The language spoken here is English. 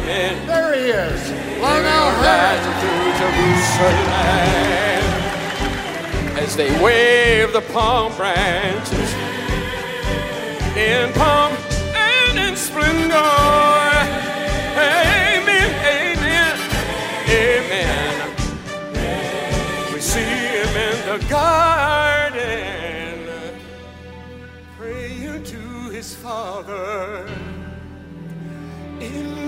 amen. There he is. They're rising through Jerusalem as they wave the palm branches in pomp and in splendor. Amen, amen, amen. We see him in the garden, praying to his Father in